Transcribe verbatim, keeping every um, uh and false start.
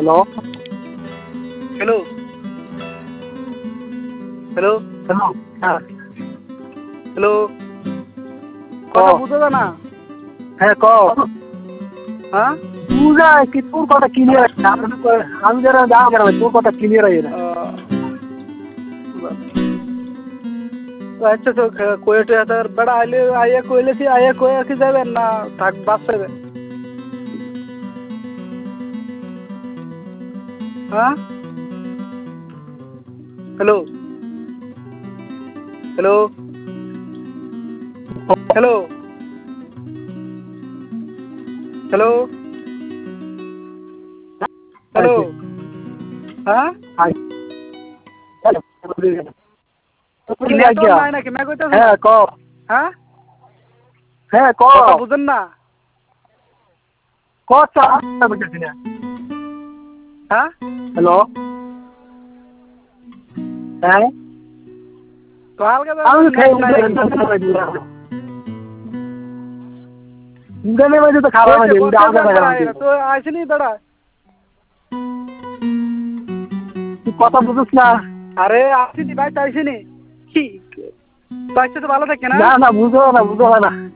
Hello hello hello hello হ্যাঁ hello কথা বুঝো না? হ্যাঁ ক হ্যাঁ বুঝা কি তোর কথা ক্লিয়ার আমি যারা যা বেড়াবে তোর কথা ক্লিয়ার হয়ে না আচ্ছা তো কোয়েটে তার বেড়া আইলে আইয়া কইলে কি আইয়া কয়ে কি যাবেন না থাক বাস পাবে হ্যাঁ hello hello hello hello hello হ্যাঁ নাই নাকি না কইতেছ হ্যাঁ ক হ্যাঁ হ্যাঁ ক কথা বুঝেন না কথা বুঝতেছি না হ্যাঁ হ্যালো হ্যাঁ তো হালকা আমি খাই ইন্টারনেট মধ্যে তো খাবার আছে এটা আলাদা খাবার তো আসেনি দাঁড়া তুই কথা বুঝিস না আরে আসিনি ভাই আসিনি কি তো আসতে তো ভালো থাকে না না না বুঝো না বুঝো না